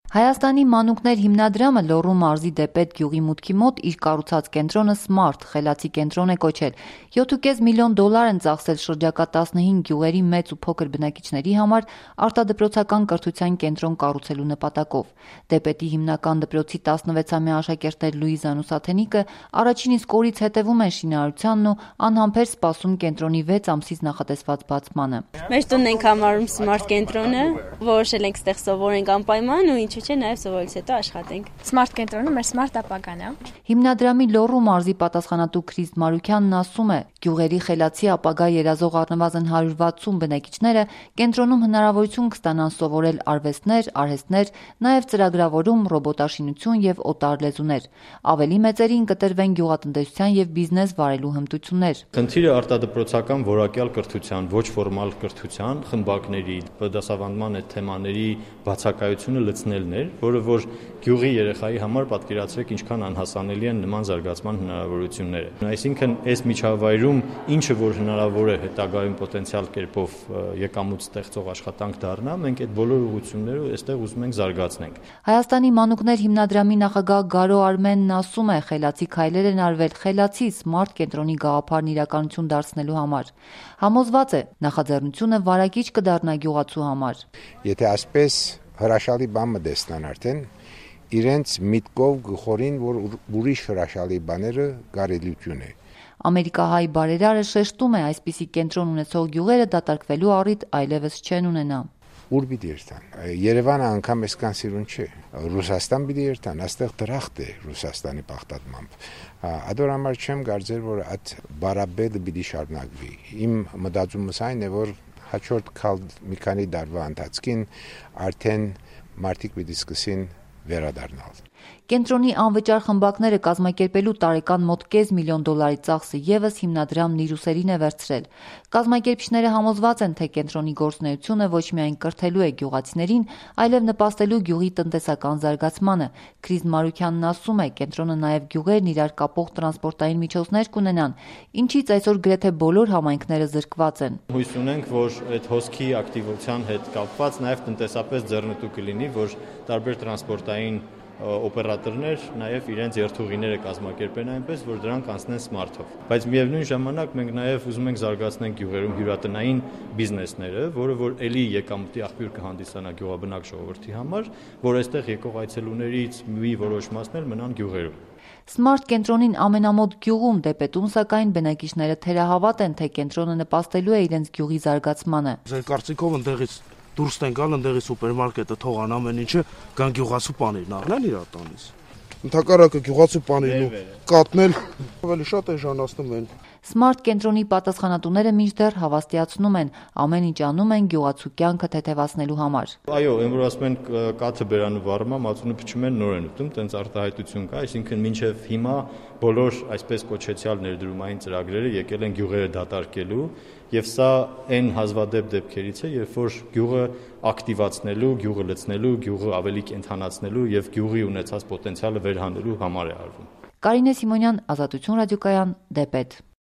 Հայաստանի մանուկներ հիմնադրամը Լոռու մարզի Դեպետ գյուղի մուտքի մոտ իր կառուցած կենտրոնը Smart խելացի կենտրոն է կոչել։ 7.5 միլիոն դոլար են ծախսել շրջակա 15 գյուղերի մեծ ու փոքր բնակիչների համար արտադպրոցական կրթության կենտրոն կառուցելու նպատակով։ Դեպետի հիմնական դպրոցի 16-ամյա աշակերտներ Լուիզան ու Սաթենիկը առաջին իսկ օրից հետևում են շինարարությանն ու անհամբեր սպասում կենտրոնի 6 ամսից նախատեսված բացմանը։ Մեր տունն ենք համարում Smart կենտրոնը, որոշել ենք ստեղ սովորենք անպայման ու ինչու՞ չէ նաև սովորելուց հետո աշխատենք։ Smart կենտրոնը մեր smart ապագան է։ Հիմնադրամի Լոռու մարզի պատասխանատու Քրիստ Մարուքյանն ասում է, գյուղերի խելացի ապագա երազող առնվազն 160 բնակիչները կենտրոնում հնարավորություն կստանան սովորել արվեստներ, արհեստներ, նաև ծրագրավորում, ռոբոտաշինություն եւ օտար լեզուներ։ Ավելի մեծերին կտրվեն գյուղատնտեսության եւ բիզնես վարելու հմտություններ։ Խնդիրը արտադպրոցական որակյալ կրթության, ոչ ֆորմալ կրթության, խմբակների, դասավանդման այդ թեմաների բացակայությունը լցնելն էր, որը որ գյուղի երեխայի համար պատկերացրեք ինչքան անհասանելի են նման զարգացման հնարավորությունները։ Այսինքն այս միջավայրում ինչը որ հնարավոր է հետագայում պոտենցիալ կերպով եկամուտ ստեղծող աշխատանք դառնա, մենք այդ բոլոր ուղղությունները այստեղ ուզում ենք զարգացնենք։ Հայաստանի մանուկներ հիմնադրամի նախագահ Գարո Արմենն ասում է, խելացի քայլեր են արվել խելացի Smart կենտրոնի գաղափարն իրականություն դարձնելու համար։ Համոզված է, նախաձեռնությունը վարակիչ կդառնա գյուղացու համար։ Եթե այսպես հրաշալի բան մտեսնան արդեն իրենց միտքով գխորին, որ ուրիշ հրաշալի բաները կարելիություն է։ Ամերիկահայ բարերարը շեշտում է, այսպիսի կենտրոն ունեցող գյուղերը դատարկվելու առիթ այլևս չեն ունենա։ Ուր պիտի երթան։ Երևանը անգամ այսքան սիրուն չէ։ Ռուսաստան պիտի երթան, այստեղ դրախտ է Ռուսաստանի պաղտատմամբ։ Ադոր համար չեմ կարծեր, որ այդ բարաբեդը պիտի շարունակվի։ Իմ մտածումս այն է, որ հաջորդ մի քանի տարվա ընթացքին արդեն մարդիկ պիտի սկսին վերադառնալ։ Կենտրոնի անվճար խմբակները կազմակերպելու տարեկան մոտ $500 միլիոն ծախսը ևս հիմնադրամն իր ուսերին է վերցրել։ Կազմակերպիչները համոզված են, թե կենտրոնի գործունեությունը ոչ միայն կրթելու է գյուղացիներին, այլև նպաստելու գյուղի տնտեսական զարգացմանը։ Քրիստ Մարուքյանն ասում է, կենտրոնը նաև գյուղերն իրար կապող տրանսպորտային միջոցներ կունենան, ինչից այսօր գրեթե բոլոր համայնքները զրկված են։ Հույս ունենք, որ այդ հոսքի ակտիվության հետ կապված նաև տնտեսապես ձեռնտու կլինի, որ տարբեր տրանսպորտային օպերատորներ նաև իրենց երթուղիները կազմակերպեն այնպես, որ դրանք անցնեն Smart-ով։ Բայց միևնույն ժամանակ մենք նաև ուզում ենք զարգացնել գյուղերում հյուրատնային բիզնեսները, որը որ ելի եկամուտի աղբյուր կհանդիսանա գյուղաբնակ ժողովրդի համար, որ այստեղ եկող այցելուներից մի որոշ մասն էլ մնան գյուղերում։ Smart կենտրոնին ամենամոտ գյուղում Դեպետում սակայն բնակիչները թերահավատ են, թե կենտրոնը նպաստելու է իրենց գյուղի զարգացմանը։ Ձեր կարծիքով ընդեղից դուրս տեն գալ ընդեղի սուպերմարկետը թողան ամեն ինչը կան գյուղացու պանիրն առնել իր տանից։ Ընդհակառակը գյուղացու պանիրն ու կատնել ավելի շատ էժանացնում են։ Smart կենտրոնի պատասխանատուները մինչդեռ հավաստիացնում են, ամեն ինչ անում են գյուղացու կյանքը թեթևացնելու համար։ Այո, այն որ ասում են կաթը բերանը վառում, մածունը փչում են նոր են ուտում, տենց արտահայտություն կա, այսինքն մինչև հիմա բոլոր այսպես կոչեցյալ ներդրումային ծրագրերը եկել են գյուղերը դատարկելու, եւ սա այն հազվադեպ դեպքերից է, երբ որ գյուղը ակտիվացնելու, գյուղը լցնելու, գյուղը ավելի կենթանացնելու եւ գյուղի ունեցած պոտենցիալը վերհանելու համար է արվում։ Կարինե Սիմոնյան, Ազատություն ռադիոկայան, Դեպետ։